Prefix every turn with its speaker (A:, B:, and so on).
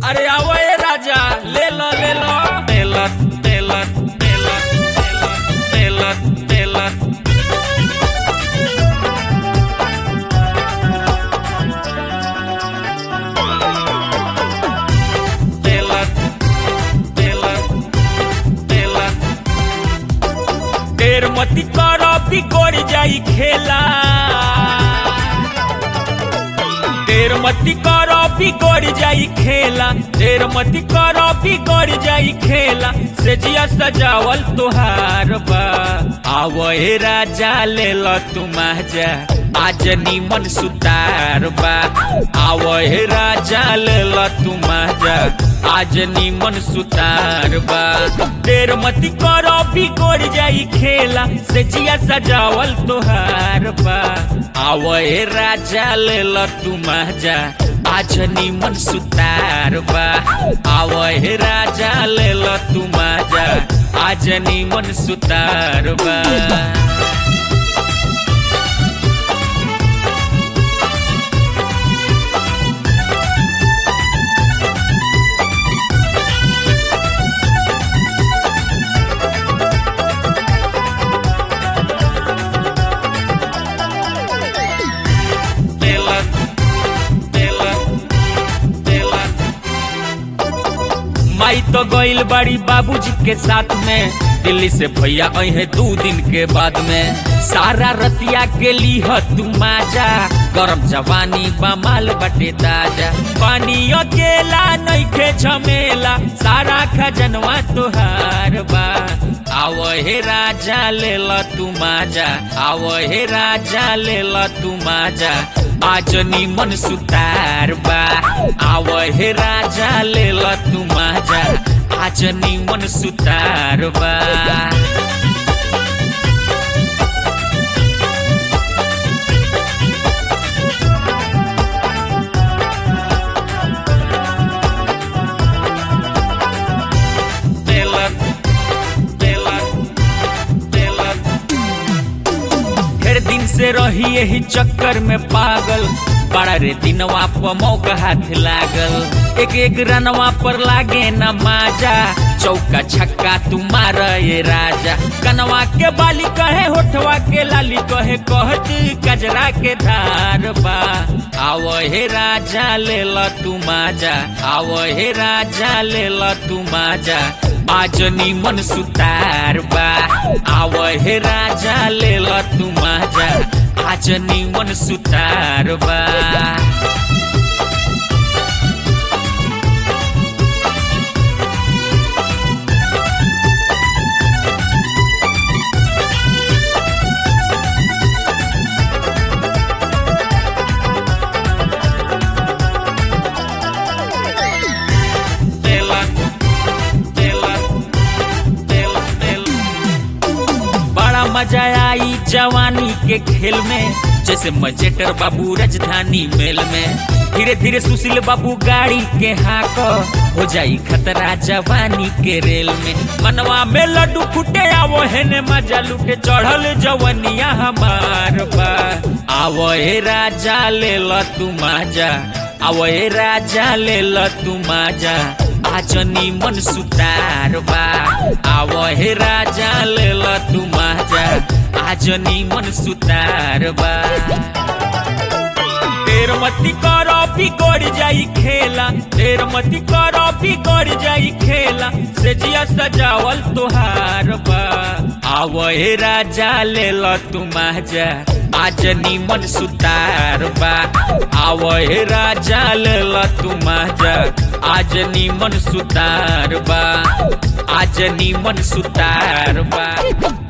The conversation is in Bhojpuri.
A: अरे आओ ए राजा ले लो तेलत तेलत तेलत तेलत तेलत तेलत तेलत तेलत देर मती करो बिगड़ जाई खेला देर मती करो बिगड़ जाई खेला देर मती करो बिगड़ जाई खेला से जिया सजावल तुहार बा आवो हे राजा ले लो तुम आजा आज नीमन सुतार बा आवो हे राजा ले लो तुम आजा आज नीमन सुतार बा देर मती करो बिगड़ जाई खेला से जिया सजावल तुहार बा आवो हे राजा ले लो तुम आजा आज नीमन सुतार बा आवो हे राजा ले लो तुम आजा आज नीमन सुतार बा माई तो गइल बाड़ी बाबूजी के साथ में दिल्ली से भैया आई है 2 दिन के बाद में सारा रतिया के लीह तू माजा गरम जवानी बमाल बटे ताजा पानी अकेला नइखे झमेला सारा खजनवा तोहार बा आवो हे राजा ले लो तू माजा आवो हे राजा ले लो तू माजा आज नीमन सुतार बा आवो हे राजा ले लो तू माजा आज नीमन सुतार बा दिन से रही यही चक्कर में पागल बड़ा रे दिनवा पर मौका हाथ लागल एक एक रनवा पर लागे न माजा चौका छक्का तू मार ये राजा कनवा के बाली कहे होठवा के लाली कहे कहती कजरा के धार बा आवो हे राजा ले लो तू माजा आवो हे राजा ले लो तू माजा आज नीमन सुतार बा आवो हे राजा ले लो तू माजा आज नीमन सुतार बा मजा आई जवानी के खेल में जैसे मजेटर बाबू राजधानी मेल में धीरे धीरे सुशील बाबू गाड़ी के हाक हो जाई खतरा जवानी के रेल में मनवा में लड्डू फूटे आवो हेने मजा लूटे चढ़ल जवनिया हमार बा आवो हे राजा ले लो तू माजा आवो हे राजा ले लो तू माजा आज नीमन सुतार बा आवो हे राजा ले लो तू माजा आज नीमन सुतार बा देर मती करो बिगड़ जाई खेला देर मती करो बिगड़ जाई खेला से जिया सजावल तुहार बा आवो हे राजा ले लो तू माजा आज नीमन सुतार बा आवो हे राजा ले लो तू माजा आज नीमन सुतार बा आज नीमन सुतार बा।